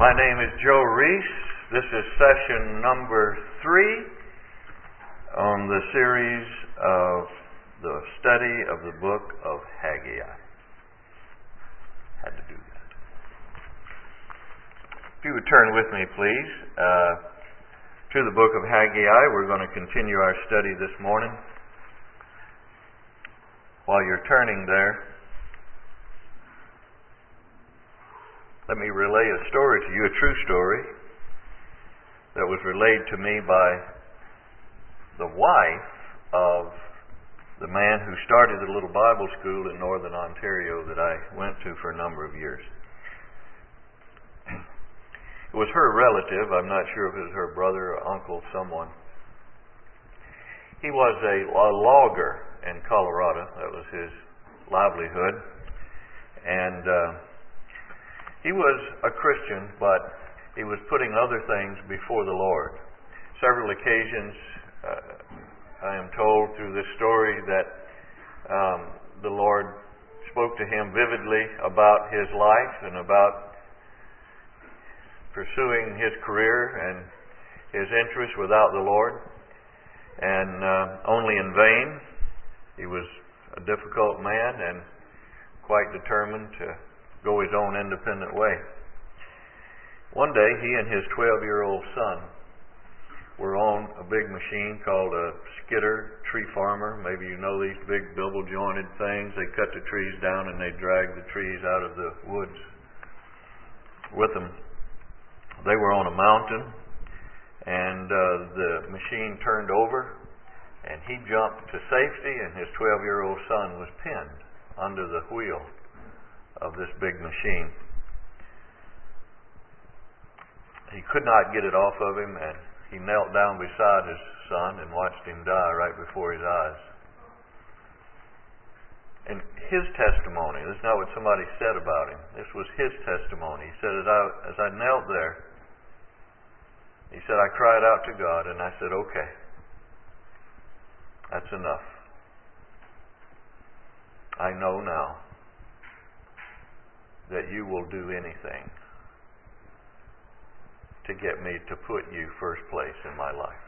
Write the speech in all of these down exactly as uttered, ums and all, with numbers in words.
My name is Joe Reese. This is session number three on the series of the study of the book of Haggai. Had to do that. If you would turn with me, please, uh, to the book of Haggai. We're going to continue our study this morning. While you're turning there, let me relay a story to you, a true story that was relayed to me by the wife of the man who started the little Bible school in northern Ontario that I went to for a number of years. It was her relative. I'm not sure if it was her brother or uncle, someone. He was a, a logger in Colorado. That was his livelihood. And uh, he was a Christian, but he was putting other things before the Lord. Several occasions, uh, I am told through this story that um, the Lord spoke to him vividly about his life and about pursuing his career and his interests without the Lord, and uh, only in vain. He was a difficult man and quite determined to go his own independent way. One day, he and his twelve-year-old son were on a big machine called a skidder, tree farmer. Maybe you know these big double-jointed things. They cut the trees down and they drag the trees out of the woods with them. They were on a mountain, and uh, the machine turned over, and he jumped to safety, and his twelve-year-old son was pinned under the wheel of this big machine. He could not get it off of him, and he knelt down beside his son and watched him die right before his eyes. And his testimony, this is not what somebody said about him, this was his testimony. He said, as I, as I knelt there, he said, I cried out to God, and I said, okay, that's enough. I know now that you will do anything to get me to put you first place in my life.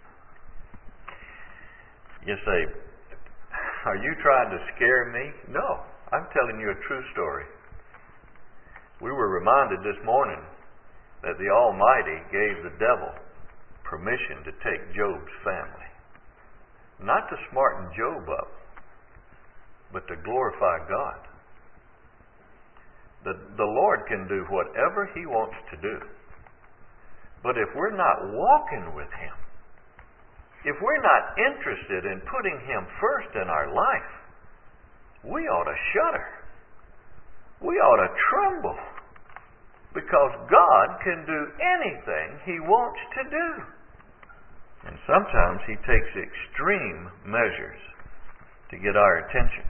You say, are you trying to scare me? No, I'm telling you a true story. We were reminded this morning that the Almighty gave the devil permission to take Job's family. Not to smarten Job up, but to glorify God. The, the Lord can do whatever He wants to do. But if we're not walking with Him, if we're not interested in putting Him first in our life, we ought to shudder. We ought to tremble. Because God can do anything He wants to do. And sometimes He takes extreme measures to get our attention.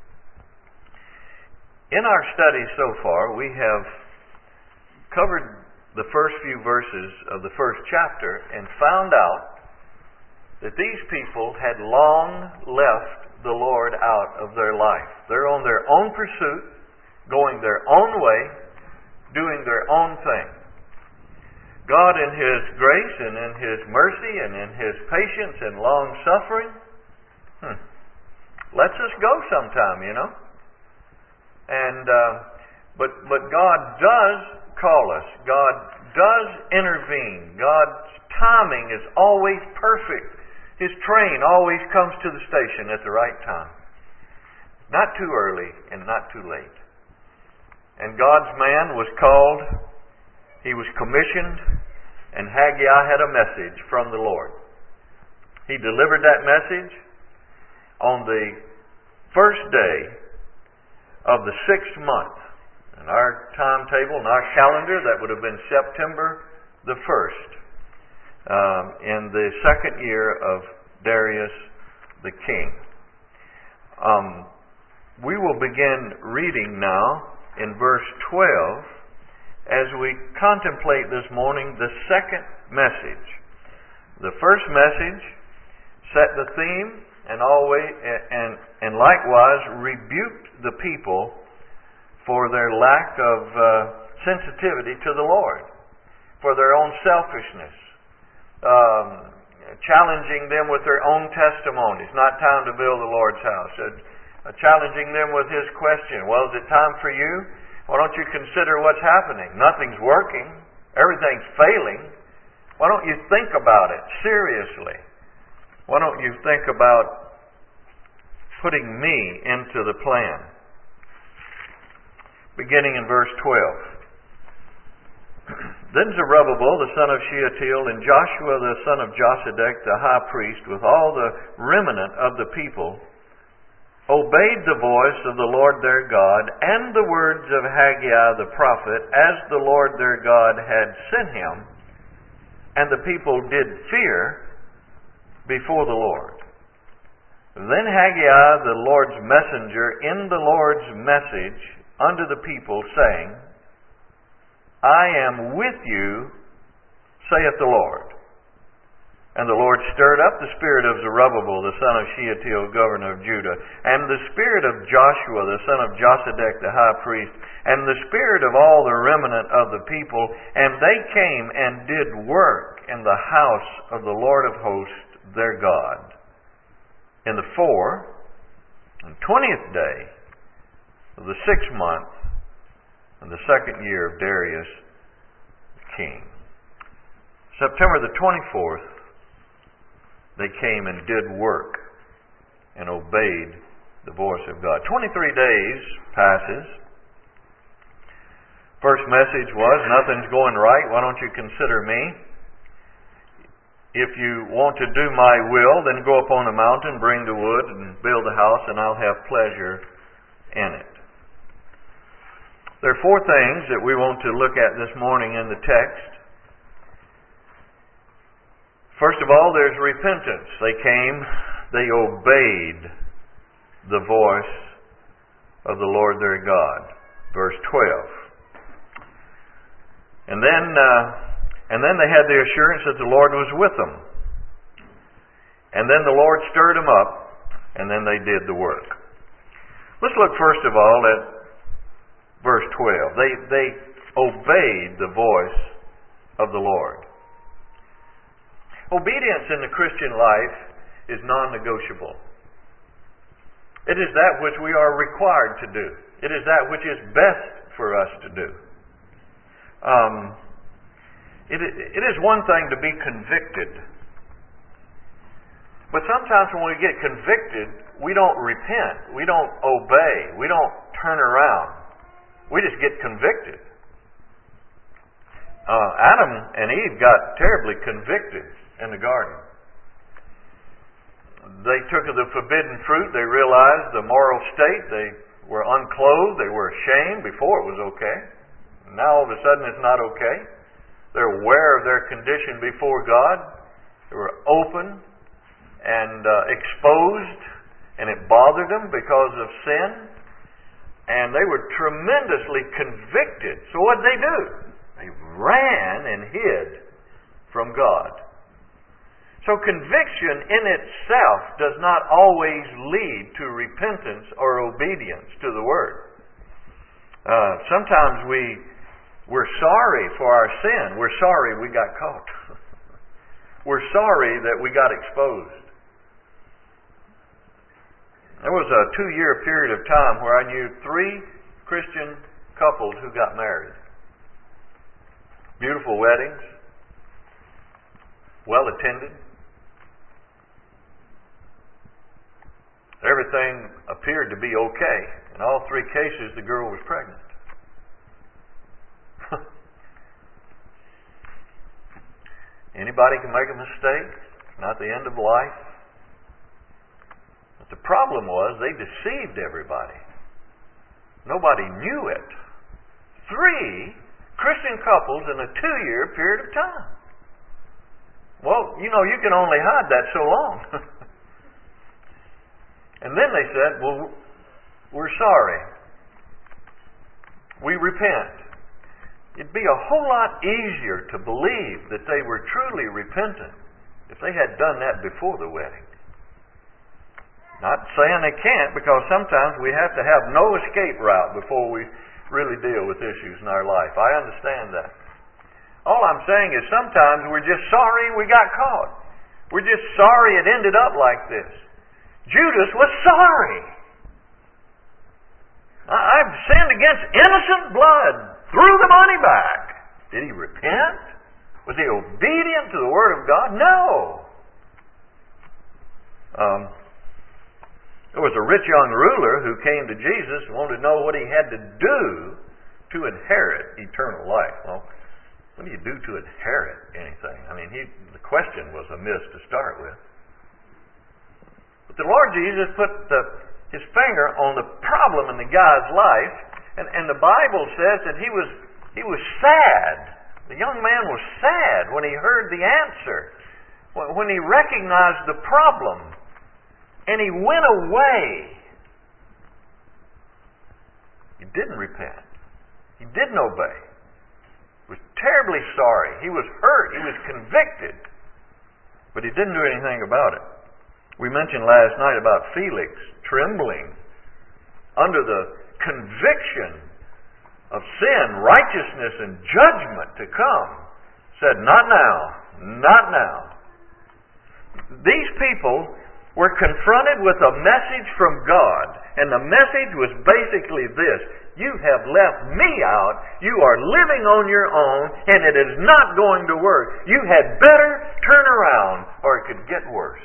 In our study so far, we have covered the first few verses of the first chapter and found out that these people had long left the Lord out of their life. They're on their own pursuit, going their own way, doing their own thing. God in His grace and in His mercy and in His patience and long-suffering hmm, lets us go sometime, you know. And uh, but but God does call us. God does intervene. God's timing is always perfect. His train always comes to the station at the right time. Not too early and not too late. And God's man was called, he was commissioned, and Haggai had a message from the Lord. He delivered that message on the first day of the sixth month. In our timetable, in our calendar, that would have been September the first, um, in the second year of Darius the king. Um, we will begin reading now in verse twelve as we contemplate this morning the second message. The first message set the theme and always and and likewise rebuked the people for their lack of uh, sensitivity to the Lord. for their own selfishness, um, challenging them with their own testimonies. Not time to build the Lord's house. Uh, uh, challenging them with his question, well, is it time for you? Why don't you consider what's happening? Nothing's working. Everything's failing. Why don't you think about it seriously? Why don't you think about putting me into the plan? Beginning in verse twelve. Then Zerubbabel the son of Shealtiel and Joshua the son of Josedech the high priest with all the remnant of the people obeyed the voice of the Lord their God and the words of Haggai the prophet as the Lord their God had sent him, and the people did fear before the Lord. Then Haggai the Lord's messenger in the Lord's message unto the people, saying, I am with you, saith the Lord. And the Lord stirred up the spirit of Zerubbabel the son of Shealtiel, governor of Judah, and the spirit of Joshua the son of Josedech the high priest, and the spirit of all the remnant of the people, and they came and did work in the house of the Lord of hosts their God. In the four and twentieth day of the sixth month, in the second year of Darius the king. September the twenty-fourth, they came and did work and obeyed the voice of God. twenty-three days passes. First message was, nothing's going right. Why don't you consider me? If you want to do my will, then go up on the mountain, bring the wood, and build a house, and I'll have pleasure in it. There are four things that we want to look at this morning in the text. First of all, there's repentance. They came, they obeyed the voice of the Lord their God. Verse twelve. And then, uh, and then they had the assurance that the Lord was with them. And then the Lord stirred them up, and then they did the work. Let's look first of all at verse twelve. They, they obeyed the voice of the Lord. Obedience in the Christian life is non-negotiable. It is that which we are required to do. It is that which is best for us to do. Um, it, it is one thing to be convicted. But sometimes when we get convicted, we don't repent. We don't obey. We don't turn around. We just get convicted. Uh, Adam and Eve got terribly convicted in the garden. They took of the forbidden fruit. They realized the moral state. They were unclothed. They were ashamed. Before it was okay. Now all of a sudden it's not okay. They're aware of their condition before God. They were open and uh, exposed, and it bothered them because of sin. And they were tremendously convicted. So what did they do? They ran and hid from God. So conviction in itself does not always lead to repentance or obedience to the Word. Uh, sometimes we, we're sorry for our sin. We're sorry we got caught. We're sorry that we got exposed. There was a two-year period of time where I knew three Christian couples who got married. Beautiful weddings, well attended. Everything appeared to be okay. In all three cases, the girl was pregnant. Anybody can make a mistake. It's not the end of life. But the problem was they deceived everybody. Nobody knew it. Three Christian couples in a two-year period of time. Well, you know, you can only hide that so long. And then they said, well, we're sorry. We repent. It'd be a whole lot easier to believe that they were truly repentant if they had done that before the wedding. Not saying they can't, because sometimes we have to have no escape route before we really deal with issues in our life. I understand that. All I'm saying is sometimes we're just sorry we got caught. We're just sorry it ended up like this. Judas was sorry. I've sinned against innocent blood. Threw the money back. Did he repent? Was he obedient to the Word of God? No. Um, there was a rich young ruler who came to Jesus and wanted to know what he had to do to inherit eternal life. Well, what do you do to inherit anything? I mean, he, the question was amiss to start with. But the Lord Jesus put the, His finger on the problem in the guy's life, and, and the Bible says that he was he was sad. The young man was sad when he heard the answer, when he recognized the problem, and he went away. He didn't repent. He didn't obey. He was terribly sorry. He was hurt. He was convicted. But he didn't do anything about it. We mentioned last night about Felix trembling under the conviction of sin, righteousness, and judgment to come. Said, not now, not now. These people were confronted with a message from God, and the message was basically this: you have left me out, you are living on your own, and it is not going to work. You had better turn around, or it could get worse.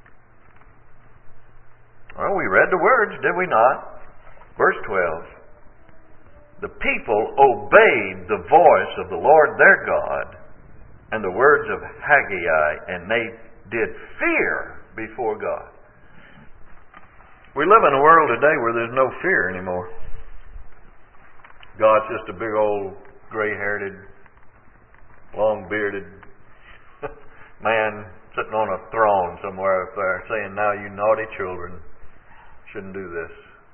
Well, we read the words, did we not? Verse twelve. The people obeyed the voice of the Lord their God and the words of Haggai, and they did fear before God. We live in a world today where there's no fear anymore. God's just a big old gray-haired, long-bearded man sitting on a throne somewhere up there saying, now you naughty children shouldn't do this.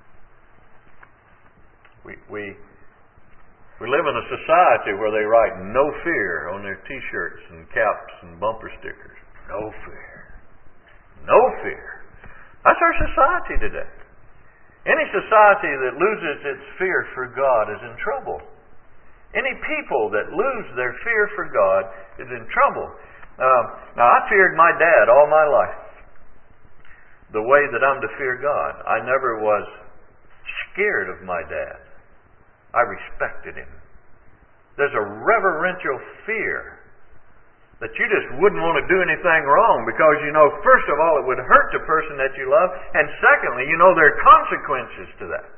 We we we live in a society where they write no fear on their t-shirts and caps and bumper stickers. No fear. No fear. That's our society today. Any society that loses its fear for God is in trouble. Any people that lose their fear for God is in trouble. Um, now, I feared my dad all my life. The way that I'm to fear God. I never was scared of my dad. I respected him. There's a reverential fear that you just wouldn't want to do anything wrong because you know, first of all, it would hurt the person that you love, and secondly, you know there are consequences to that.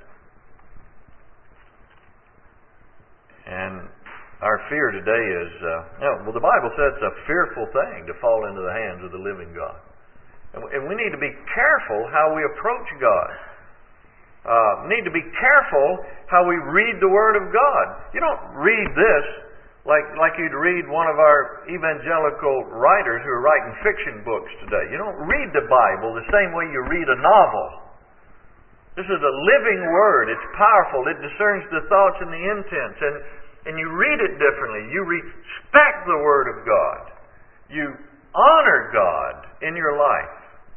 And our fear today is, uh, you know, well, the Bible says it's a fearful thing to fall into the hands of the living God. And we need to be careful how we approach God. Uh, need to be careful how we read the Word of God. You don't read this like like you'd read one of our evangelical writers who are writing fiction books today. You don't read the Bible the same way you read a novel. This is a living Word. It's powerful. It discerns the thoughts and the intents. And, and you read it differently. You respect the Word of God. You honor God in your life.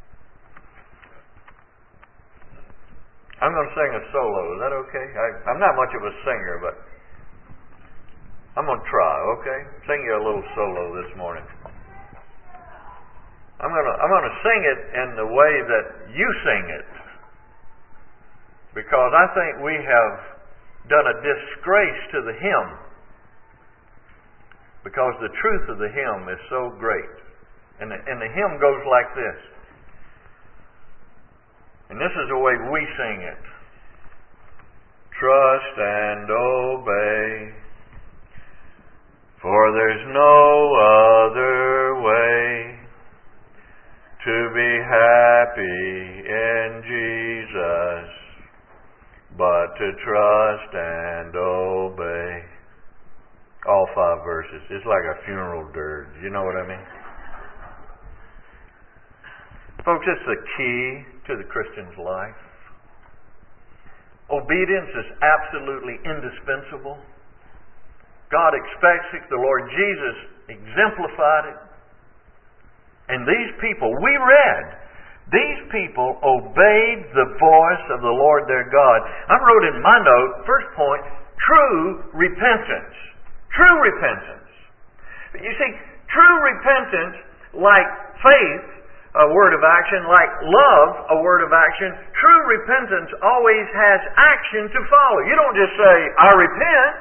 I'm going to sing a solo. Is that okay? I, I'm not much of a singer, but I'm going to try, okay? Sing you a little solo this morning. I'm going to I'm going to sing it in the way that you sing it, because I think we have done a disgrace to the hymn, because the truth of the hymn is so great. And the, and the hymn goes like this. And this is the way we sing it. Trust and obey, for there's no other way to be happy in Jesus but to trust and obey. All five verses. It's like a funeral dirge. You know what I mean? Folks, it's the key to the Christian's life. Obedience is absolutely indispensable. God expects it. The Lord Jesus exemplified it. And these people, we read, these people obeyed the voice of the Lord their God. I wrote in my note, first point, true repentance. True repentance. But you see, true repentance, like faith, a word of action, like love, a word of action, true repentance always has action to follow. You don't just say, I repent.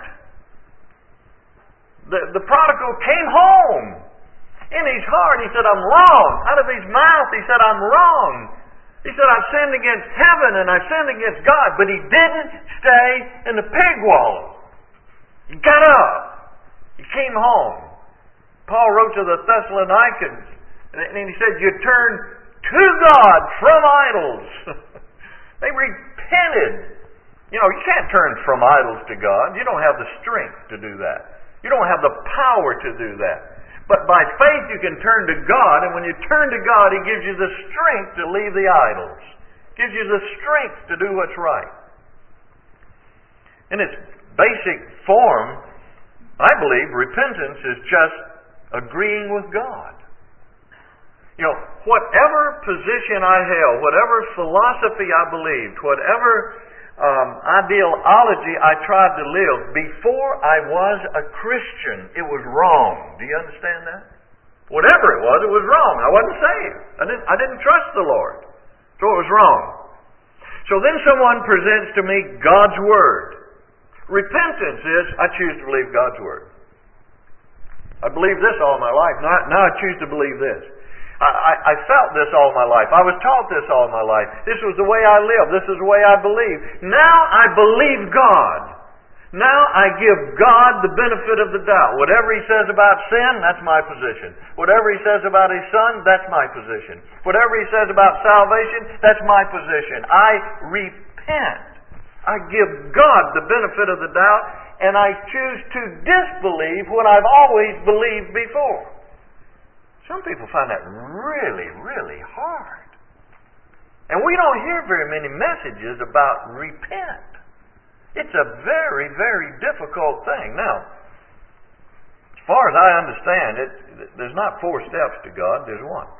The, the prodigal came home. In his heart, he said, I'm wrong. Out of his mouth, he said, I'm wrong. He said, I've sinned against heaven and I've sinned against God. But he didn't stay in the pig wallow. He got up. He came home. Paul wrote to the Thessalonians, and he said, you turn to God from idols. They repented. You know, you can't turn from idols to God. You don't have the strength to do that. You don't have the power to do that. But by faith you can turn to God, and when you turn to God, He gives you the strength to leave the idols. Gives you the strength to do what's right. In its basic form, I believe repentance is just agreeing with God. You know, whatever position I held, whatever philosophy I believed, whatever um, ideology I tried to live, before I was a Christian, it was wrong. Do you understand that? Whatever it was, it was wrong. I wasn't saved. I didn't, I didn't trust the Lord. So it was wrong. So then someone presents to me God's Word. Repentance is, I choose to believe God's Word. I believed this all my life. Now, now I choose to believe this. I, I, I felt this all my life. I was taught this all my life. This was the way I lived. This is the way I believed. Now I believe God. Now I give God the benefit of the doubt. Whatever He says about sin, that's my position. Whatever He says about His Son, that's my position. Whatever He says about salvation, that's my position. I repent. I give God the benefit of the doubt, and I choose to disbelieve what I've always believed before. Some people find that really, really hard. And we don't hear very many messages about repent. It's a very, very difficult thing. Now, as far as I understand it, there's not four steps to God, there's one.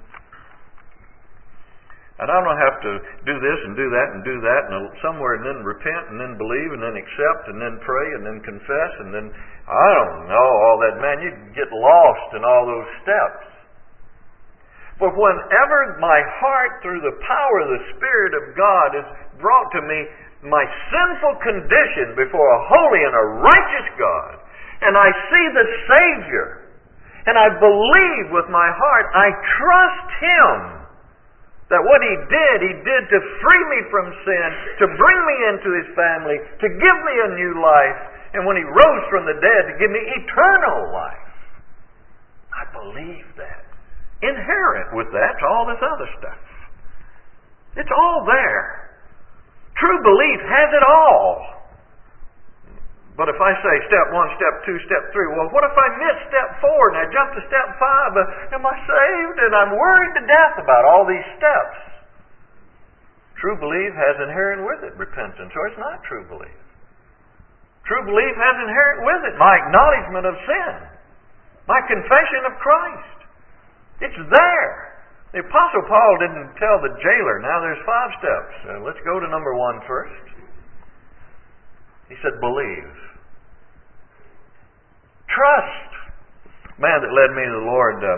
And I don't have to do this and do that and do that and somewhere and then repent and then believe and then accept and then pray and then confess and then, I don't know all that. Man, you get lost in all those steps. But whenever my heart through the power of the Spirit of God is brought to me my sinful condition before a holy and a righteous God, and I see the Savior, and I believe with my heart, I trust Him, that what He did, He did to free me from sin, to bring me into His family, to give me a new life, and when He rose from the dead, to give me eternal life. I believe that. Inherent with that's all this other stuff. It's all there. True belief has it all. But if I say step one, step two, step three, well, what if I miss step four and I jump to step five? Uh, am I saved? And I'm worried to death about all these steps. True belief has inherent with it repentance, or it's not true belief. True belief has inherent with it my acknowledgement of sin, my confession of Christ. It's there. The Apostle Paul didn't tell the jailer, now there's five steps. Uh, let's go to number one first. He said, believe. Trust. Man that led me to the Lord uh,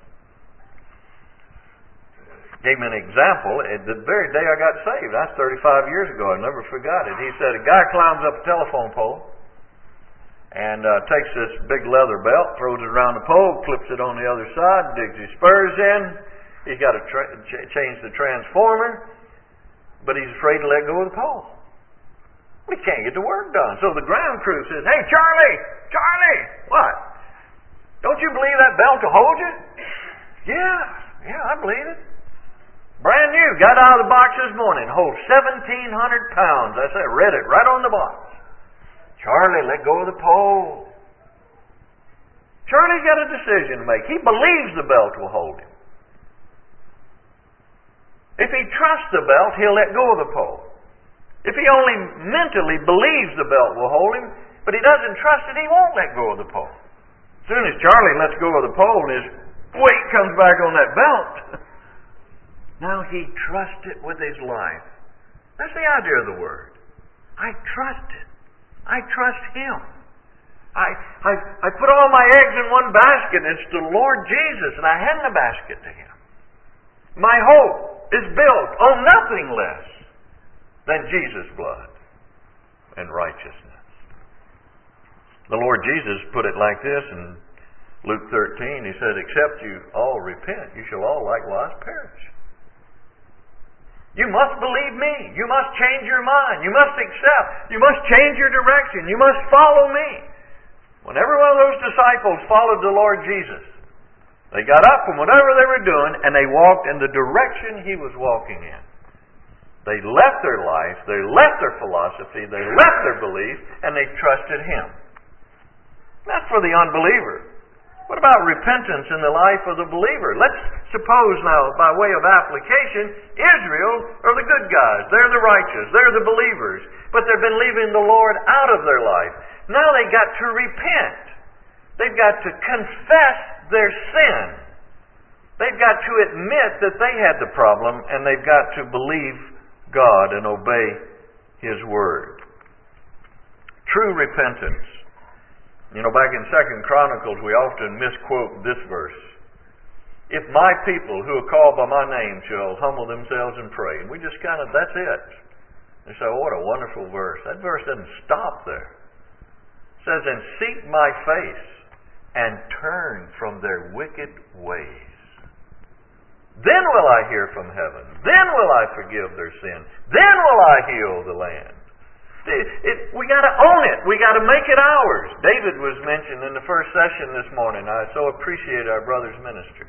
gave me an example. The very day I got saved, that's thirty-five years ago, I never forgot it. He said, a guy climbs up a telephone pole and uh, takes this big leather belt, throws it around the pole, clips it on the other side, digs his spurs in. He's got to tra- ch- change the transformer, but he's afraid to let go of the pole. We can't get the work done. So the ground crew says, hey, Charlie, Charlie, what? Don't you believe that belt will hold you? Yeah, yeah, I believe it. Brand new, got out of the box this morning, holds seventeen hundred pounds. I said, read it right on the box. Charlie, let go of the pole. Charlie's got a decision to make. He believes the belt will hold him. If he trusts the belt, he'll let go of the pole. If he only mentally believes the belt will hold him, but he doesn't trust it, he won't let go of the pole. As soon as Charlie lets go of the pole and his weight comes back on that belt, now he trusts it with his life. That's the idea of the word. I trust it. I trust Him. I, I, I put all my eggs in one basket, and it's the Lord Jesus, and I hand the basket to Him. My hope is built on nothing less than Jesus' blood and righteousness. The Lord Jesus put it like this in Luke thirteen. He said, except you all repent, you shall all likewise perish. You must believe me. You must change your mind. You must accept. You must change your direction. You must follow me. When every one of those disciples followed the Lord Jesus, they got up from whatever they were doing and they walked in the direction He was walking in. They left their life, they left their philosophy, they left their belief, and they trusted Him. That's for the unbeliever. What about repentance in the life of the believer? Let's suppose now, by way of application, Israel are the good guys. They're the righteous. They're the believers. But they've been leaving the Lord out of their life. Now they've got to repent. They've got to confess their sin. They've got to admit that they had the problem, and they've got to believe God and obey His Word. True repentance. You know, back in Second Chronicles, we often misquote this verse. If my people who are called by my name shall humble themselves and pray. And we just kind of, that's it. They say, oh, what a wonderful verse. That verse doesn't stop there. It says, and seek my face and turn from their wicked ways. Then will I hear from heaven. Then will I forgive their sin. Then will I heal the land. It, it, we got to own it. We got to make it ours. David was mentioned in the first session this morning. I so appreciate our brother's ministry.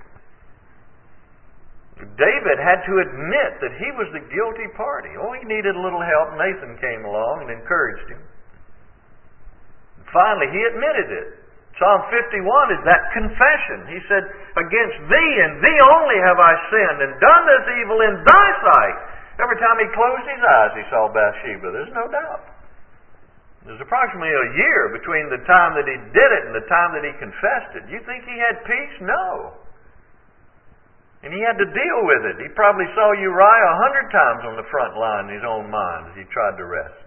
David had to admit that he was the guilty party. Oh, he needed a little help. Nathan came along and encouraged him. Finally, he admitted it. Psalm fifty-one is that confession. He said, against thee and thee only have I sinned and done this evil in thy sight. Every time he closed his eyes, he saw Bathsheba. There's no doubt. There's approximately a year between the time that he did it and the time that he confessed it. You think he had peace? No. And he had to deal with it. He probably saw Uriah a hundred times on the front line in his own mind as he tried to rest.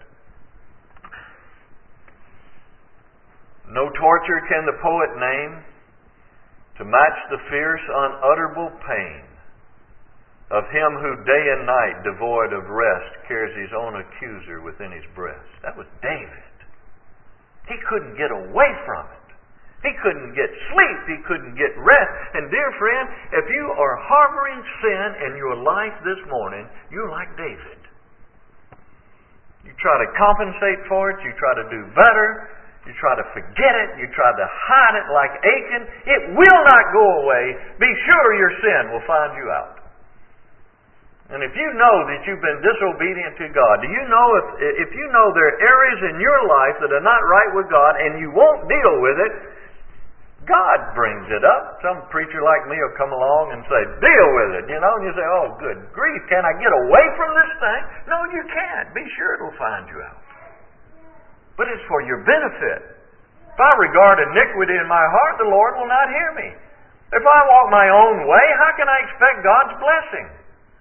No torture can the poet name to match the fierce, unutterable pain of him who day and night, devoid of rest, carries his own accuser within his breast. That was David. He couldn't get away from it. He couldn't get sleep. He couldn't get rest. And dear friend, if you are harboring sin in your life this morning, you're like David. You try to compensate for it. You try to do better. You try to forget it. You try to hide it like Achan. It will not go away. Be sure your sin will find you out. And if you know that you've been disobedient to God, do you know if if you know there are areas in your life that are not right with God and you won't deal with it, God brings it up. Some preacher like me will come along and say, deal with it, you know, and you say, oh, good grief, can I get away from this thing? No, you can't. Be sure it'll find you out. But it's for your benefit. If I regard iniquity in my heart, the Lord will not hear me. If I walk my own way, how can I expect God's blessing?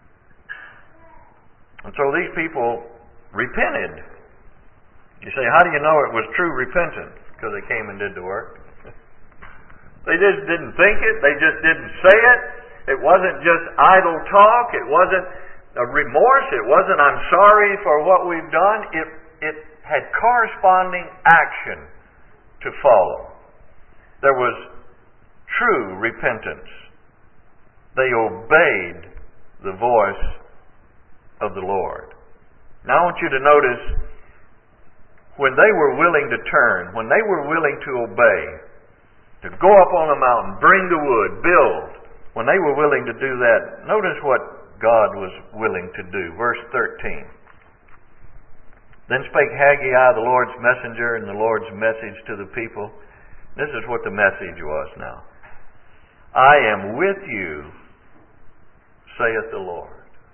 And so these people repented. You say, how do you know it was true repentance? Because they came and did the work. They just didn't think it. They just didn't say it. It wasn't just idle talk. It wasn't a remorse. It wasn't, I'm sorry for what we've done. It, it had corresponding action to follow. There was true repentance. They obeyed the voice of the Lord. Now I want you to notice when they were willing to turn, when they were willing to obey, to go up on the mountain, bring the wood, build, when they were willing to do that, notice what God was willing to do. Verse thirteen. Then spake Haggai, the Lord's messenger, and the Lord's message to the people. This is what the message was now. I am with you, saith the Lord.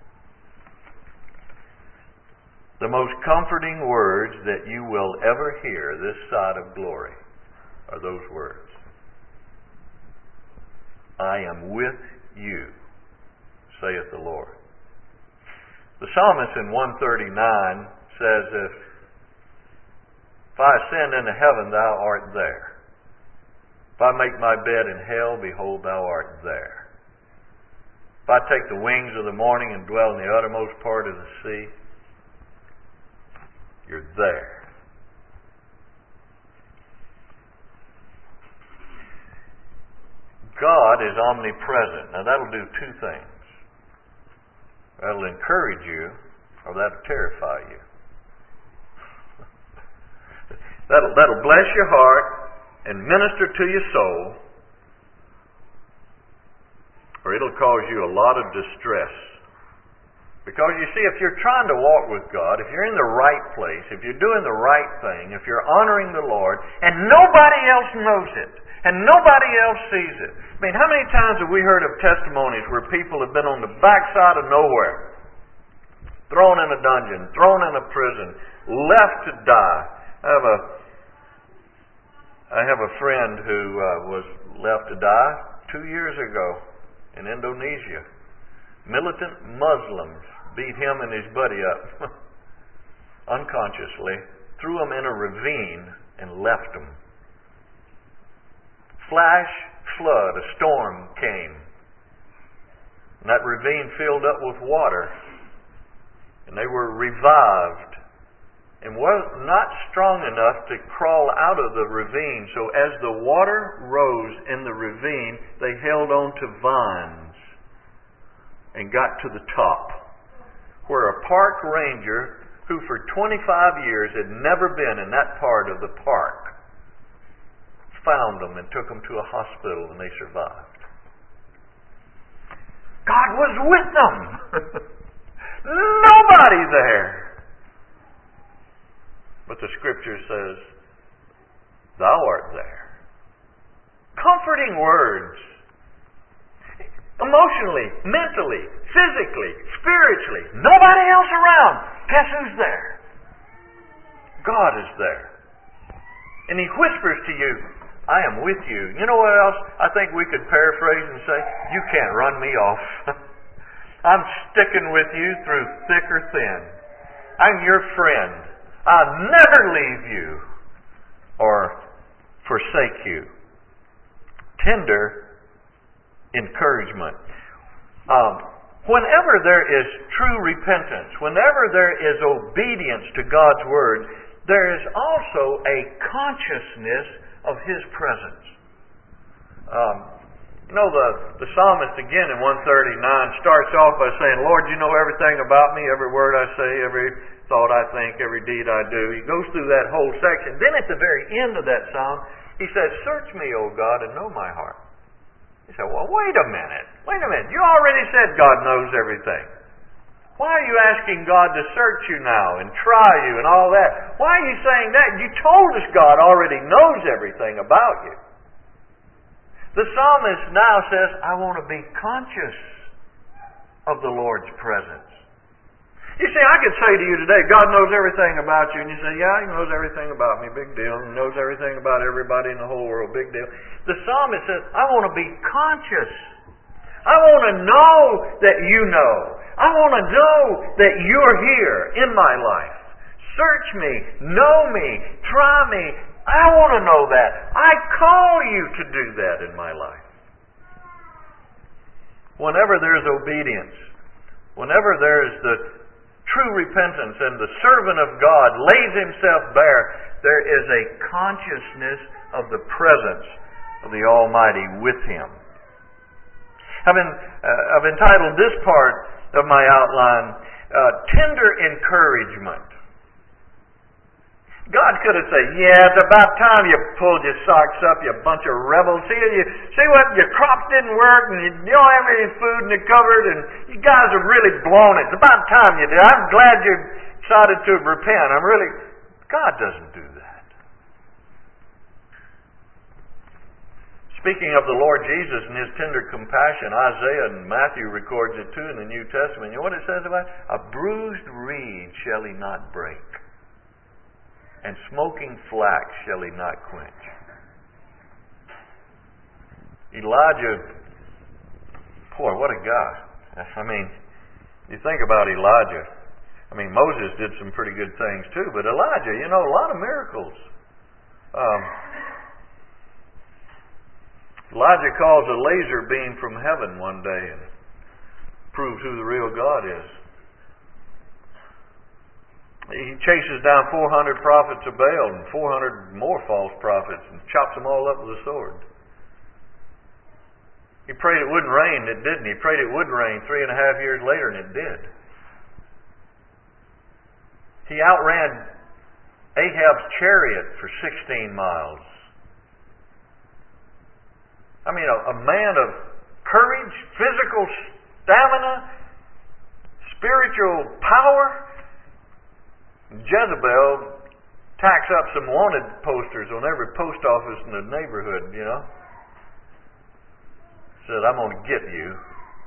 The most comforting words that you will ever hear this side of glory are those words. I am with you, saith the Lord. The psalmist in one thirty-nine says, if If I ascend into heaven, thou art there. If I make my bed in hell, behold, thou art there. If I take the wings of the morning and dwell in the uttermost part of the sea, you're there. God is omnipresent. Now that'll do two things. That'll encourage you, or that'll terrify you. That'll, that'll bless your heart and minister to your soul, or it'll cause you a lot of distress. Because you see, if you're trying to walk with God, if you're in the right place, if you're doing the right thing, if you're honoring the Lord, and nobody else knows it, and nobody else sees it. I mean, how many times have we heard of testimonies where people have been on the backside of nowhere, thrown in a dungeon, thrown in a prison, left to die? I have a I have a friend who uh, was left to die two years ago in Indonesia. Militant Muslims beat him and his buddy up unconsciously, threw him in a ravine, and left him. Flash, flood, a storm came. And that ravine filled up with water. And they were revived. And were not strong enough to crawl out of the ravine. So as the water rose in the ravine, they held on to vines and got to the top, where a park ranger who for twenty-five years had never been in that part of the park found them and took them to a hospital, and they survived. God was with them. Nobody there. But the Scripture says, thou art there. Comforting words. Emotionally, mentally, physically, spiritually. Nobody else around. Guess who's there? God is there. And He whispers to you, I am with you. You know what else I think we could paraphrase and say? You can't run me off. I'm sticking with you through thick or thin. I'm your friend. I'll never leave you or forsake you. Tender encouragement. Um, whenever there is true repentance, whenever there is obedience to God's Word, there is also a consciousness of His presence. Um, you know, the, the psalmist again in one thirty-nine starts off by saying, Lord, you know everything about me, every word I say, every thought I think, every deed I do. He goes through that whole section. Then at the very end of that psalm, he says, search me, O God, and know my heart. You say, well, wait a minute. Wait a minute. You already said God knows everything. Why are you asking God to search you now and try you and all that? Why are you saying that? You told us God already knows everything about you. The psalmist now says, I want to be conscious of the Lord's presence. You see, I could say to you today, God knows everything about you. And you say, yeah, He knows everything about me. Big deal. He knows everything about everybody in the whole world. Big deal. The psalmist says, I want to be conscious. I want to know that you know. I want to know that you're here in my life. Search me. Know me. Try me. I want to know that. I call you to do that in my life. Whenever there's obedience, whenever there's the true repentance and the servant of God lays himself bare, there is a consciousness of the presence of the Almighty with him. I've, been, uh, I've entitled this part of my outline, uh, Tender Encouragement. God could have said, yeah, it's about time you pulled your socks up, you bunch of rebels. See, you, see what? Your crops didn't work, and you don't have any food in the cupboard, and you guys have really blown it. It's about time you did. I'm glad you decided to repent. I'm really... God doesn't do that. Speaking of the Lord Jesus and His tender compassion, Isaiah and Matthew records it too in the New Testament. You know what it says about it? A bruised reed shall He not break, and smoking flax shall He not quench. Elijah, boy, what a guy. I mean, you think about Elijah. I mean, Moses did some pretty good things too, but Elijah, you know, a lot of miracles. Um, Elijah calls a laser beam from heaven one day and proves who the real God is. He chases down four hundred prophets of Baal and four hundred more false prophets and chops them all up with a sword. He prayed it wouldn't rain, it didn't. He prayed it would rain three and a half years later, and it did. He outran Ahab's chariot for sixteen miles. I mean, a, a man of courage, physical stamina, spiritual power. Jezebel tacks up some wanted posters on every post office in the neighborhood, you know. Said, I'm going to get you.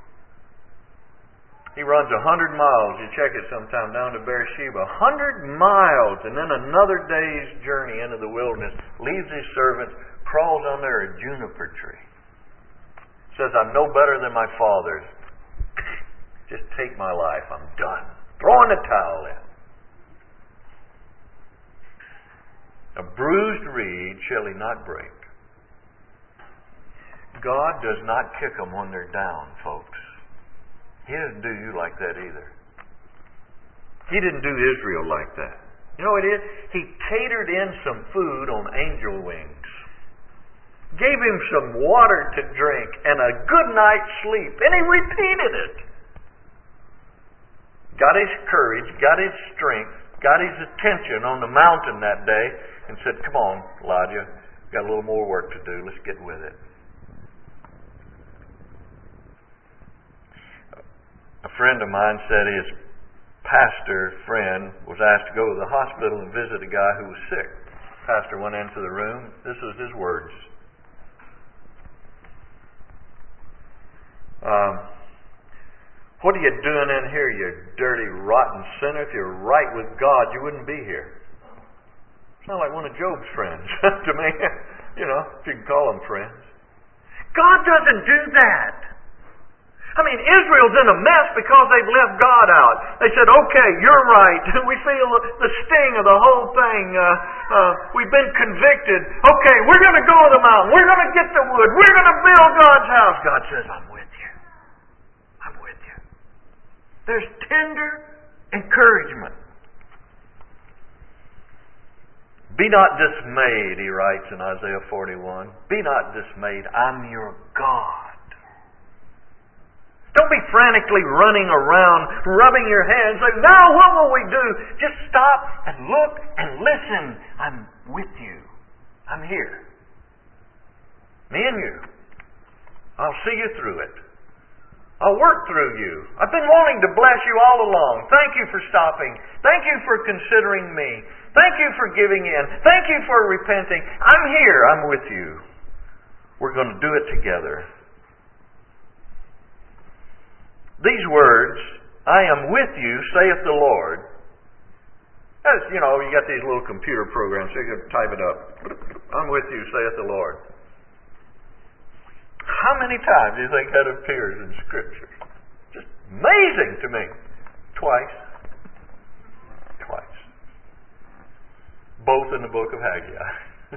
He runs a hundred miles. You check it sometime down to Beersheba. A hundred miles, and then another day's journey into the wilderness. Leaves his servants, crawls under a juniper tree. Says, I'm no better than my fathers. Just take my life. I'm done. Throwing the towel in. A bruised reed shall he not break. God does not kick them when they're down, folks. He doesn't do you like that either. He didn't do Israel like that. You know what it is? He catered in some food on angel wings. Gave him some water to drink and a good night's sleep. And he repeated it. Got his courage, got his strength, got his attention on the mountain that day and said, come on, Elijah, got a little more work to do. Let's get with it. A friend of mine said his pastor friend was asked to go to the hospital and visit a guy who was sick. The pastor went into the room. This was his words. Um, what are you doing in here, you dirty, rotten sinner? If you're right with God, you wouldn't be here. Sound like one of Job's friends to me. You know, if you can call them friends. God doesn't do that. I mean, Israel's in a mess because they've left God out. They said, okay, you're right. We feel the sting of the whole thing. Uh, uh, we've been convicted. Okay, we're going to go to the mountain. We're going to get the wood. We're going to build God's house. God says, I'm with you. I'm with you. There's tender encouragement. Be not dismayed, he writes in Isaiah forty-one. Be not dismayed. I'm your God. Don't be frantically running around, rubbing your hands, like, now what will we do? Just stop and look and listen. I'm with you. I'm here. Me and you. I'll see you through it. I'll work through you. I've been wanting to bless you all along. Thank you for stopping. Thank you for considering me. Thank you for giving in. Thank you for repenting. I'm here. I'm with you. We're going to do it together. These words, I am with you, saith the Lord. As you know, you got these little computer programs, so you can type it up. I'm with you, saith the Lord. How many times do you think that appears in Scripture? Just amazing to me. Twice. Twice. Both in the book of Haggai.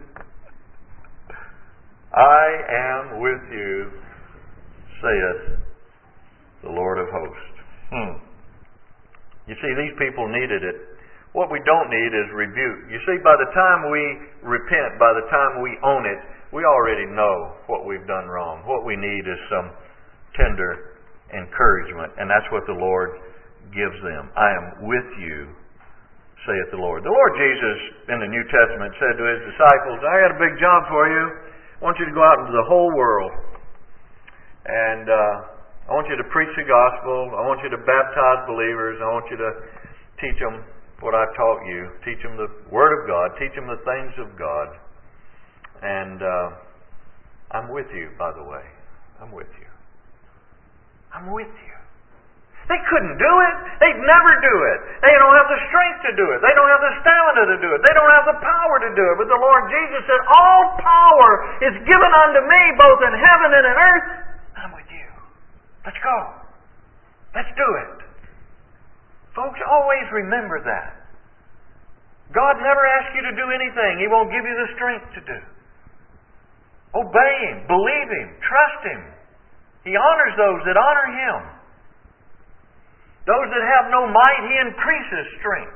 I am with you, saith the Lord of hosts. Hmm. You see, these people needed it. What we don't need is rebuke. You see, by the time we repent, by the time we own it, we already know what we've done wrong. What we need is some tender encouragement, and that's what the Lord gives them. I am with you, saith the Lord. The Lord Jesus, in the New Testament, said to His disciples, I got a big job for you. I want you to go out into the whole world. And uh, I want you to preach the gospel. I want you to baptize believers. I want you to teach them what I've taught you. Teach them the Word of God. Teach them the things of God. And uh, I'm with you, by the way. I'm with you. I'm with you. They couldn't do it. They'd never do it. They don't have the strength to do it. They don't have the stamina to do it. They don't have the power to do it. But the Lord Jesus said, all power is given unto me, both in heaven and in earth. I'm with you. Let's go. Let's do it. Folks, always remember that. God never asks you to do anything He won't give you the strength to do. Obey Him, believe Him, trust Him. He honors those that honor Him. Those that have no might, He increases strength.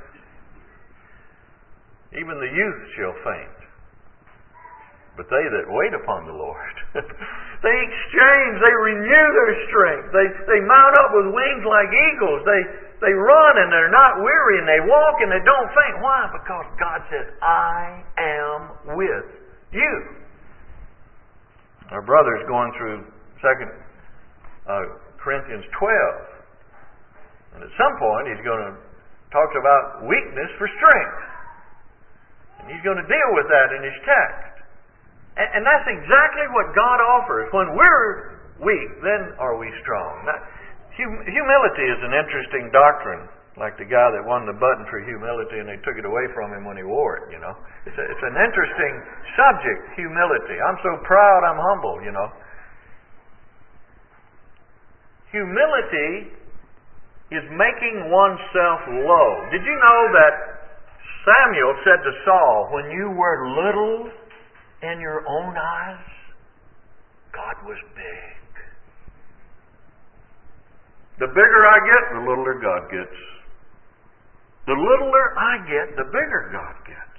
Even the youth shall faint, but they that wait upon the Lord, they exchange, they renew their strength. They, they mount up with wings like eagles. They, they run and they're not weary, and they walk and they don't faint. Why? Because God says, I am with you. Our brother's going through Second uh, Corinthians twelve. And at some point he's going to talk about weakness for strength. And he's going to deal with that in his text. And, and that's exactly what God offers. When we're weak, then are we strong. Now, hum, humility is an interesting doctrine. Like the guy that won the button for humility and they took it away from him when he wore it, you know. It's, a, it's an interesting subject, humility. I'm so proud I'm humble, you know. Humility is making oneself low. Did you know that Samuel said to Saul, when you were little in your own eyes, God was big. The bigger I get, the littler God gets. The littler I get, the bigger God gets.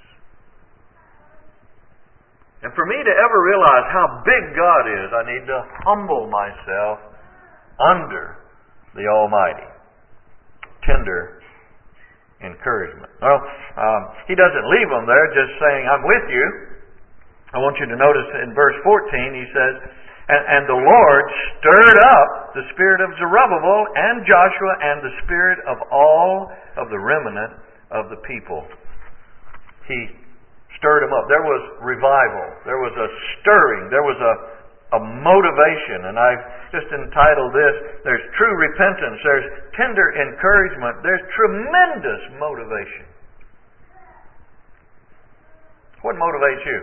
And for me to ever realize how big God is, I need to humble myself under the Almighty. Tender encouragement. Well, um, he doesn't leave them there just saying, I'm with you. I want you to notice in verse fourteen, he says, And, and the Lord stirred up the spirit of Zerubbabel and Joshua and the spirit of all of the remnant of the people. He stirred them up. There was revival. There was a stirring. There was a, a motivation. And I've just entitled this, there's true repentance. There's tender encouragement. There's tremendous motivation. What motivates you?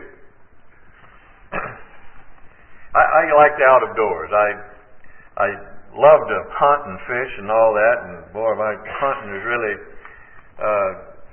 I, I like the out of doors. I I love to hunt and fish and all that, and boy, my hunting has really uh,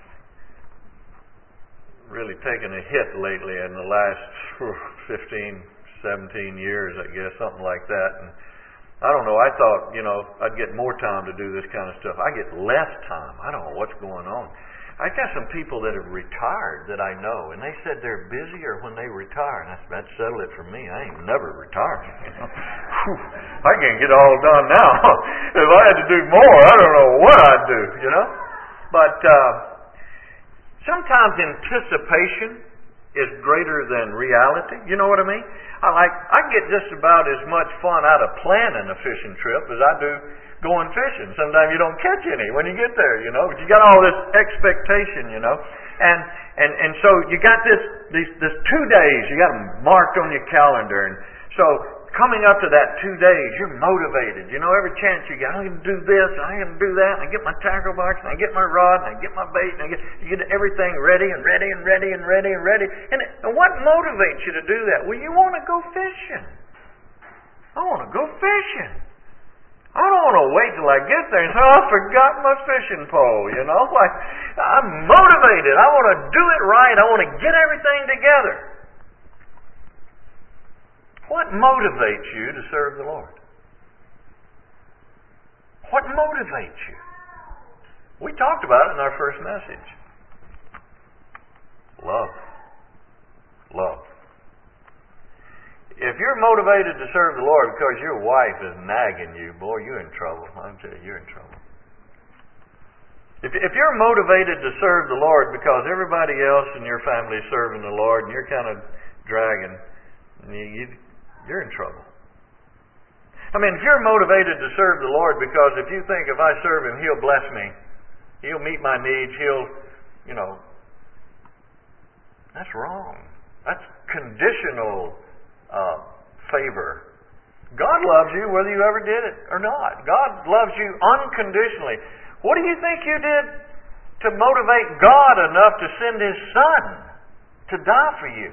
really taken a hit lately in the last fifteen, seventeen years, I guess, something like that. And I don't know, I thought, you know, I'd get more time to do this kind of stuff. I get less time. I don't know what's going on. I've got some people that have retired that I know, and they said they're busier when they retire. And I said, that'd settle it for me. I ain't never retired. You know? Whew, I can't get all done now. If I had to do more, I don't know what I'd do, you know. But uh, sometimes anticipation is greater than reality. You know what I mean? I like I get just about as much fun out of planning a fishing trip as I do going fishing. Sometimes you don't catch any when you get there, you know, but you got all this expectation, you know. And and and so you got this these this two days, you got them marked on your calendar, and so coming up to that two days, you're motivated. You know, every chance you get, I'm going to do this, I'm going to do that, and I get my tackle box, and I get my rod, and I get my bait, and I get, you get everything ready and ready and ready and ready and ready. And, and what motivates you to do that? Well, you want to go fishing. I want to go fishing. I don't want to wait till I get there and say, oh, I forgot my fishing pole, you know. Like, I'm motivated. I want to do it right. I want to get everything together. What motivates you to serve the Lord? What motivates you? We talked about it in our first message. Love. Love. If you're motivated to serve the Lord because your wife is nagging you, boy, you're in trouble. I'll tell you, you're in trouble. If, if you're motivated to serve the Lord because everybody else in your family is serving the Lord and you're kind of dragging, you, you, you're in trouble. I mean, if you're motivated to serve the Lord because if you think if I serve Him, He'll bless me, He'll meet my needs, He'll, you know, that's wrong. That's conditional uh, favor. God loves you whether you ever did it or not. God loves you unconditionally. What do you think you did to motivate God enough to send His Son to die for you?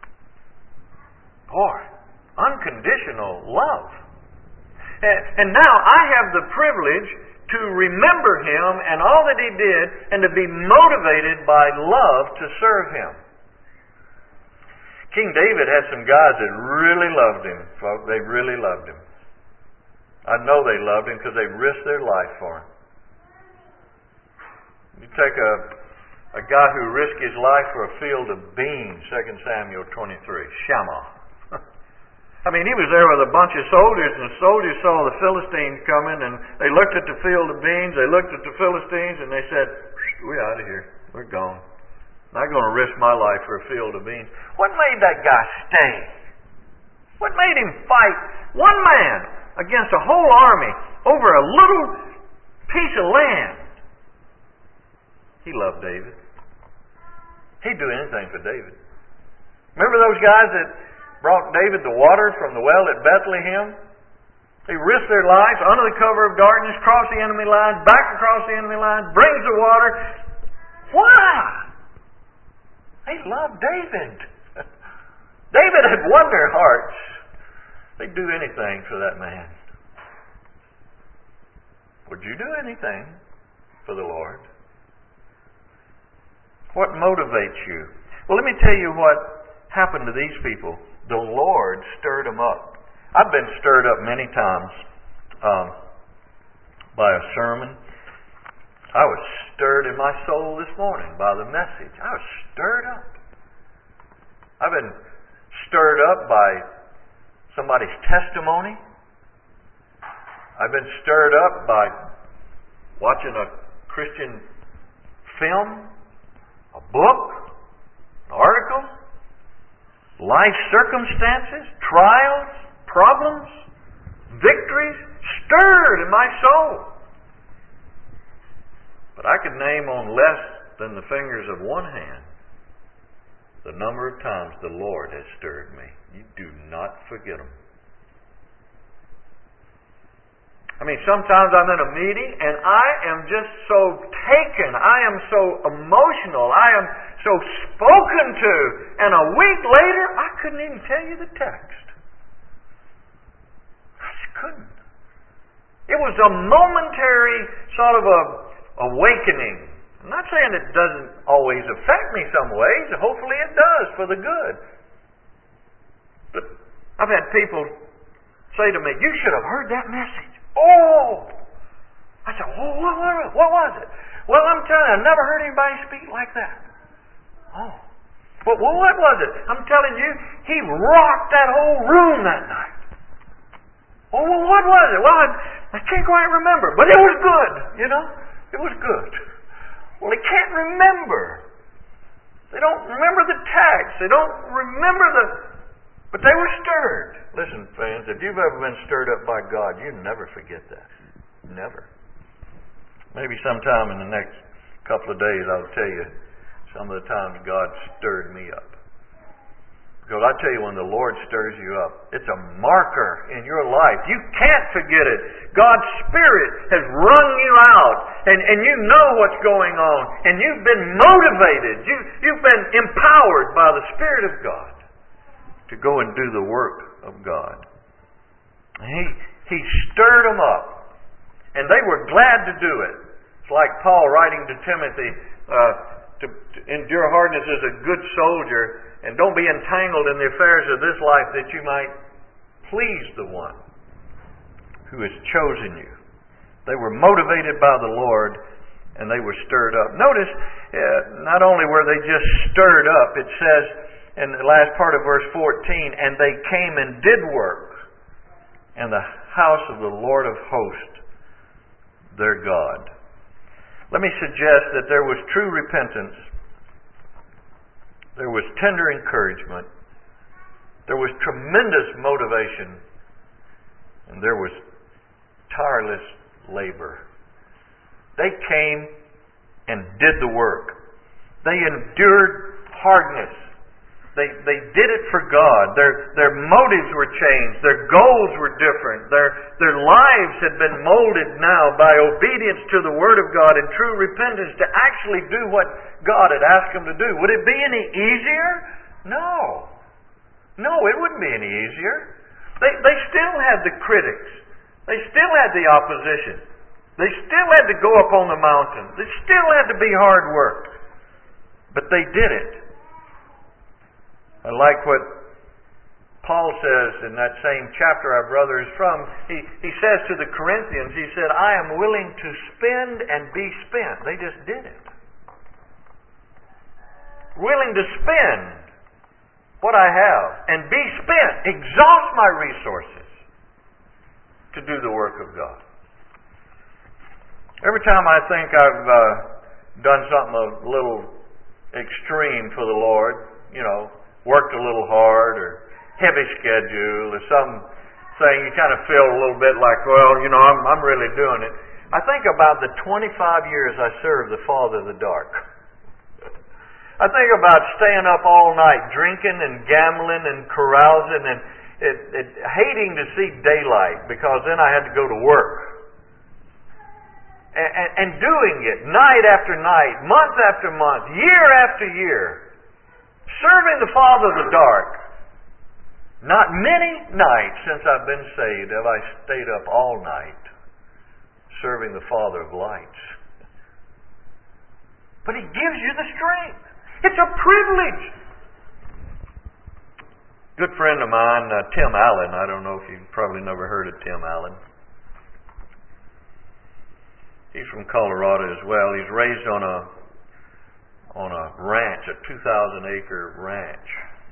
Boy, unconditional love. And, and now I have the privilege to remember Him and all that He did, and to be motivated by love to serve Him. King David had some guys that really loved him, folks. They really loved him. I know they loved him because they risked their life for him. You take a, a guy who risked his life for a field of beans, Second Samuel twenty-three, Shammah. I mean, he was there with a bunch of soldiers, and the soldiers saw the Philistines coming, and they looked at the field of beans, they looked at the Philistines, and they said, "We're out of here. We're gone. I'm not going to risk my life for a field of beans." What made that guy stay? What made him fight one man against a whole army over a little piece of land? He loved David. He'd do anything for David. Remember those guys that brought David the water from the well at Bethlehem? They risked their lives under the cover of darkness, cross the enemy line, back across the enemy line, brings the water. Why? They loved David. David had won their hearts. They'd do anything for that man. Would you do anything for the Lord? What motivates you? Well, let me tell you what happened to these people. The Lord stirred them up. I've been stirred up many times um, by a sermon. I was stirred in my soul this morning by the message. I was stirred up. I've been stirred up by somebody's testimony. I've been stirred up by watching a Christian film, a book, an article, life circumstances, trials, problems, victories, stirred in my soul. But I could name on less than the fingers of one hand the number of times the Lord has stirred me. You do not forget them. I mean, sometimes I'm in a meeting and I am just so taken. I am so emotional. I am so spoken to. And a week later, I couldn't even tell you the text. I just couldn't. It was a momentary sort of a awakening. I'm not saying it doesn't always affect me some ways. Hopefully it does for the good. But I've had people say to me, "You should have heard that message." Oh! I said, "Oh, what, what, what was it?" "Well, I'm telling you, I've never heard anybody speak like that." "Oh. Well, well, what was it?" "I'm telling you, he rocked that whole room that night." "Oh, well, what was it?" "Well, I, I can't quite remember, but it was good, you know. It was good." Well, they can't remember. They don't remember the text. They don't remember the... But they were stirred. Listen, friends, if you've ever been stirred up by God, you never forget that. Never. Maybe sometime in the next couple of days I'll tell you some of the times God stirred me up. Because I tell you, when the Lord stirs you up, it's a marker in your life. You can't forget it. God's Spirit has wrung you out, and, and you know what's going on, and you've been motivated. You, you've been empowered by the Spirit of God to go and do the work of God. And he, he stirred them up, and they were glad to do it. It's like Paul writing to Timothy, uh, to, to endure hardness as a good soldier, and don't be entangled in the affairs of this life, that you might please the one who has chosen you. They were motivated by the Lord, and they were stirred up. Notice, uh, not only were they just stirred up, it says in the last part of verse fourteen, "And they came and did work in the house of the Lord of hosts, their God." Let me suggest that there was true repentance. There was tender encouragement. There was tremendous motivation. And there was tireless labor. They came and did the work. They endured hardness. They, they did it for God. Their, their motives were changed. Their goals were different. Their, their lives had been molded now by obedience to the Word of God and true repentance to actually do what God had asked them to do. Would it be any easier? No. No, it wouldn't be any easier. They, they still had the critics. They still had the opposition. They still had to go up on the mountain. They still had to be hard work. But they did it. I like what Paul says in that same chapter our brother is from. He, he says to the Corinthians, he said, I am willing to spend and be spent. They just did it. Willing to spend what I have and be spent. Exhaust my resources to do the work of God. Every time I think I've uh, done something a little extreme for the Lord, you know, worked a little hard or heavy schedule or something, you kind of feel a little bit like, well, you know, I'm, I'm really doing it. I think about the twenty-five years I served the Father of the Dark. I think about staying up all night drinking and gambling and carousing and it, it, hating to see daylight because then I had to go to work. And, and, and doing it night after night, month after month, year after year, serving the Father of the Dark. Not many nights since I've been saved have I stayed up all night serving the Father of Lights. But He gives you the strength. It's a privilege. Good friend of mine, uh, Tim Allen. I don't know if you've probably never heard of Tim Allen. He's from Colorado as well. He's raised on a on a ranch, a two thousand acre ranch.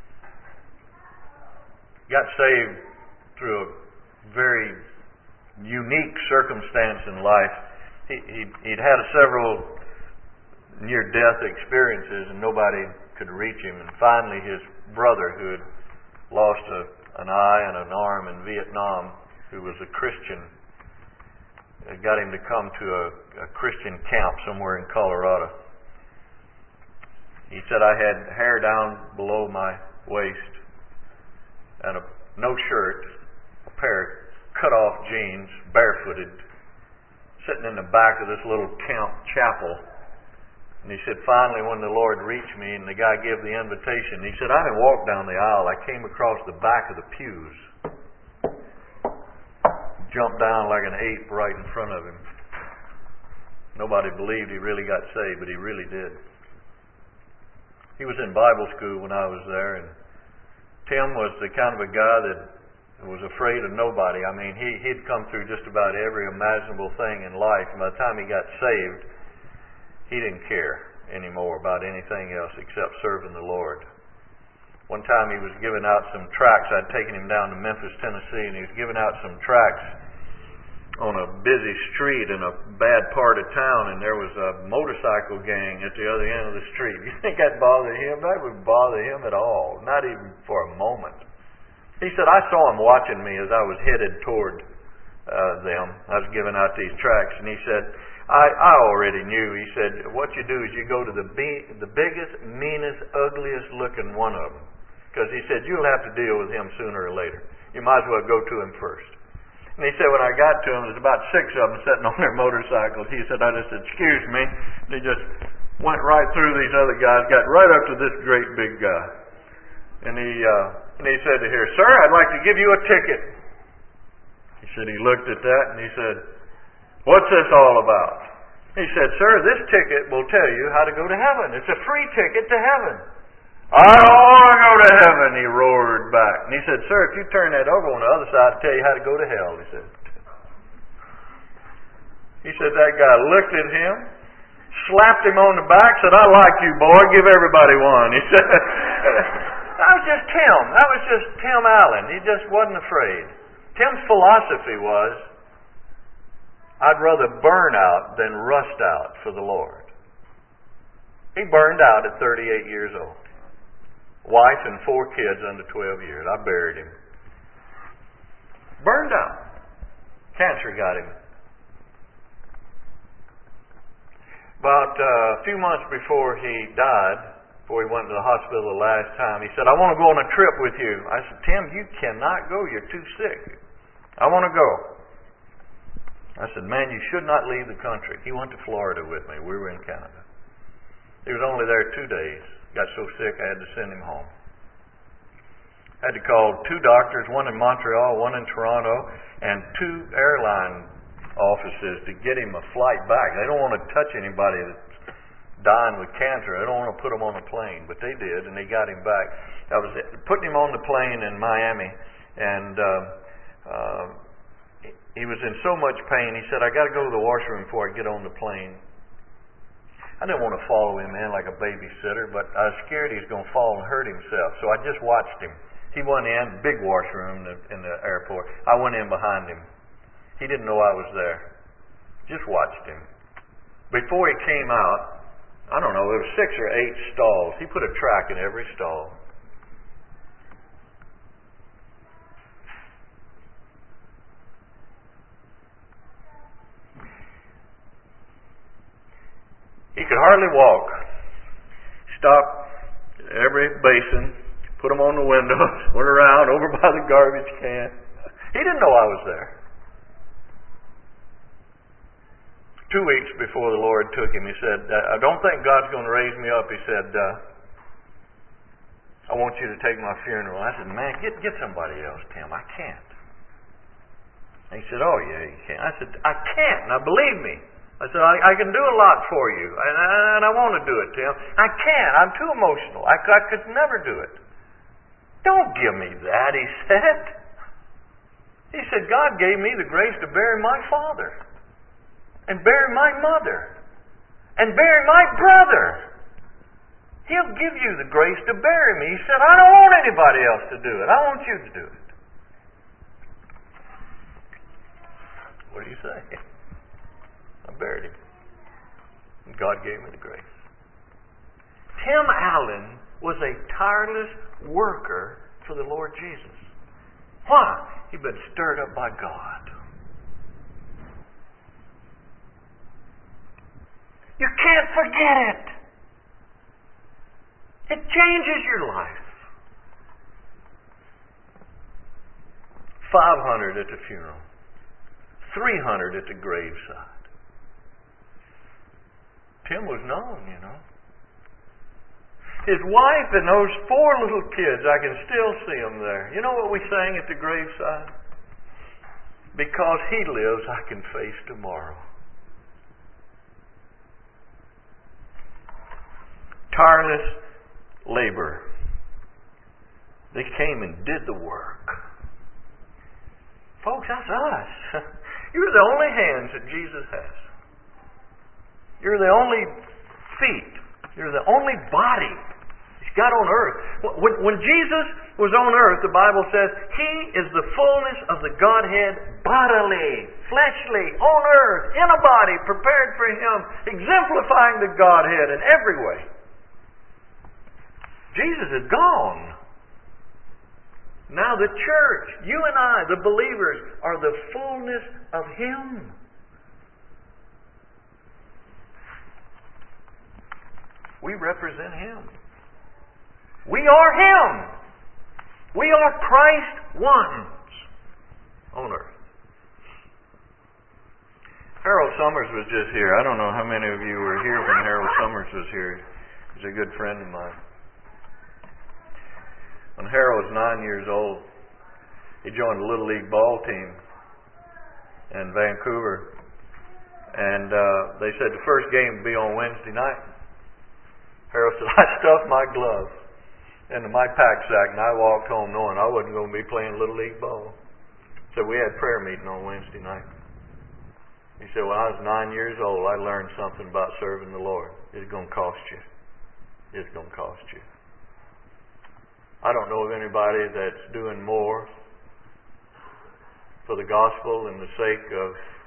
Got saved through a very unique circumstance in life. He, he, he'd had several near-death experiences and nobody could reach him. And finally his brother, who had lost a, an eye and an arm in Vietnam, who was a Christian, got him to come to a, a Christian camp somewhere in Colorado. He said, I had hair down below my waist and a, no shirt, a pair of cut-off jeans, barefooted, sitting in the back of this little camp chapel. And he said, finally, when the Lord reached me and the guy gave the invitation, he said, I didn't walk down the aisle. I came across the back of the pews. Jumped down like an ape right in front of him. Nobody believed he really got saved, but he really did. He was in Bible school when I was there, and Tim was the kind of a guy that was afraid of nobody. I mean, he, he'd come through just about every imaginable thing in life, and by the time he got saved, he didn't care anymore about anything else except serving the Lord. One time he was giving out some tracts. I'd taken him down to Memphis, Tennessee, and he was giving out some tracts on a busy street in a bad part of town, and there was a motorcycle gang at the other end of the street. You think that'd bother him? That would bother him at all, not even for a moment. He said, I saw him watching me as I was headed toward uh, them. I was giving out these tracts, and he said, I, I already knew. He said, what you do is you go to the, be- the biggest, meanest, ugliest looking one of them. Because he said, you'll have to deal with him sooner or later. You might as well go to him first. And he said, when I got to him, there's about six of them sitting on their motorcycles. He said, I just said, excuse me. And he just went right through these other guys, got right up to this great big guy. And he uh, and he said to here, sir, I'd like to give you a ticket. He said, he looked at that and he said, what's this all about? He said, sir, this ticket will tell you how to go to heaven. It's a free ticket to heaven. I don't want to go to heaven, he roared back. And he said, sir, if you turn that over on the other side, I'll tell you how to go to hell, he said. He said that guy looked at him, slapped him on the back, said, I like you, boy, give everybody one. He said, that was just Tim. That was just Tim Allen. He just wasn't afraid. Tim's philosophy was, I'd rather burn out than rust out for the Lord. He burned out at thirty-eight years old. Wife and four kids under twelve years. I buried him. Burned out. Cancer got him. About uh, a few months before he died, before he went to the hospital the last time, he said, I want to go on a trip with you. I said, Tim, you cannot go. You're too sick. I want to go. I said, man, you should not leave the country. He went to Florida with me. We were in Canada. He was only there two days. Got so sick I had to send him home. I had to call two doctors, one in Montreal, one in Toronto, and two airline offices to get him a flight back. They don't want to touch anybody that's dying with cancer. They don't want to put him on a plane, but they did, and they got him back. I was putting him on the plane in Miami, and uh, uh, he was in so much pain. He said, "I got to go to the washroom before I get on the plane." I didn't want to follow him in like a babysitter, but I was scared he was going to fall and hurt himself. So I just watched him. He went in, big washroom in the, in the airport. I went in behind him. He didn't know I was there. Just watched him. Before he came out, I don't know, there were six or eight stalls. He put a track in every stall. He could hardly walk. Stopped at every basin, put them on the windows, went around over by the garbage can. He didn't know I was there. Two weeks before the Lord took him, he said, "I don't think God's going to raise me up." He said, uh, "I want you to take my funeral." I said, "Man, get get somebody else, Tim. I can't." And he said, "Oh, yeah, you can." I said, "I can't. Now, believe me." I said, I, I can do a lot for you, and I, and I want to do it, Tim. I can't. I'm too emotional. I, I could never do it. "Don't give me that," he said. He said, "God gave me the grace to bury my father, and bury my mother, and bury my brother. He'll give you the grace to bury me." He said, "I don't want anybody else to do it. I want you to do it." What do you say? I buried him. And God gave me the grace. Tim Allen was a tireless worker for the Lord Jesus. Why? He'd been stirred up by God. You can't forget it. It changes your life. Five hundred at the funeral. Three hundred at the graveside. Tim was known, you know. His wife and those four little kids, I can still see them there. You know what we sang at the graveside? "Because he lives, I can face tomorrow." Tireless labor. They came and did the work. Folks, that's us. You're the only hands that Jesus has. You're the only feet. You're the only body He's got on earth. When, when Jesus was on earth, the Bible says, He is the fullness of the Godhead bodily, fleshly, on earth, in a body, prepared for Him, exemplifying the Godhead in every way. Jesus is gone. Now the church, you and I, the believers, are the fullness of Him. We represent Him. We are Him. We are Christ ones on earth. Harold Summers was just here. I don't know how many of you were here when Harold Summers was here. He's a good friend of mine. When Harold was nine years old, he joined the Little League ball team in Vancouver. And uh, they said the first game would be on Wednesday night. Harold said, "I stuffed my glove into my pack sack and I walked home knowing I wasn't going to be playing Little League ball." So we had prayer meeting on Wednesday night. He said, "When I was nine years old, I learned something about serving the Lord. It's going to cost you. It's going to cost you." I don't know of anybody that's doing more for the gospel and the sake of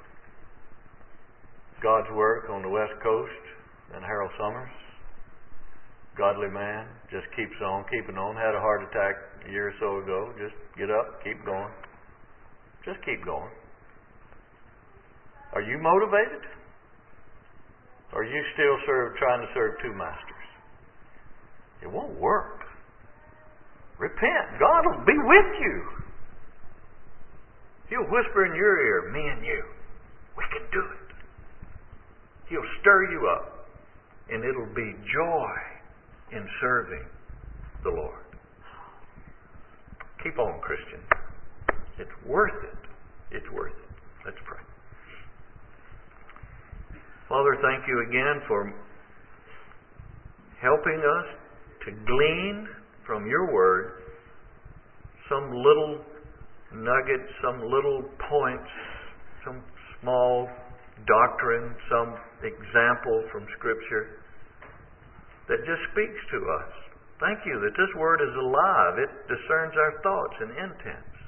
God's work on the West Coast than Harold Summers. Godly man, just keeps on, keeping on. Had a heart attack a year or so ago. Just get up, keep going. Just keep going. Are you motivated? Or are you still serve, trying to serve two masters? It won't work. Repent. God will be with you. He'll whisper in your ear, "Me and you, we can do it." He'll stir you up, and it'll be joy in serving the Lord. Keep on, Christian. It's worth it. It's worth it. Let's pray. Father, thank you again for helping us to glean from your word some little nuggets, some little points, some small doctrine, some example from Scripture that just speaks to us. Thank you that this word is alive. It discerns our thoughts and intents.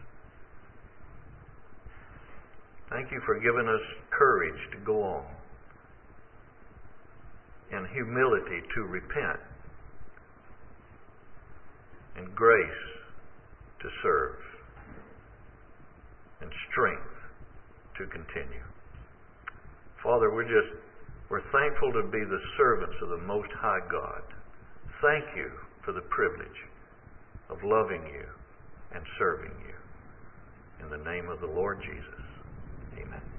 Thank you for giving us courage to go on and humility to repent and grace to serve and strength to continue. Father, we're just, we're thankful to be the servants of the Most High God. Thank you for the privilege of loving you and serving you. In the name of the Lord Jesus, amen.